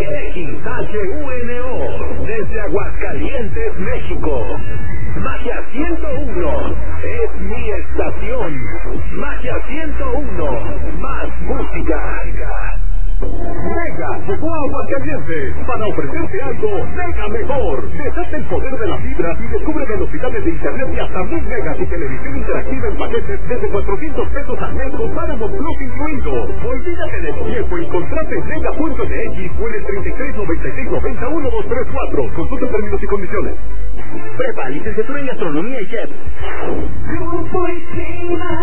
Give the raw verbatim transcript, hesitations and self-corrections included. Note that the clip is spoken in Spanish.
X H U N O, desde Aguascalientes, México. Magia ciento uno es mi estación. Magia ciento uno, más música. Mega llegó a Aguascalientes para ofrecerte algo mega mejor. Desate el poder de la fibra y descubre velocidades de internet de hasta mil megas y televisión interactiva en paquetes desde cuatrocientos pesos al mes con Paramount Plus incluido. Olvídate de lo viejo y contrate en mega punto m x o en el treinta y tres noventa y seis noventa uno dos tres cuatro. Consulta términos y condiciones. Prepa, licenciatura en gastronomía y chef.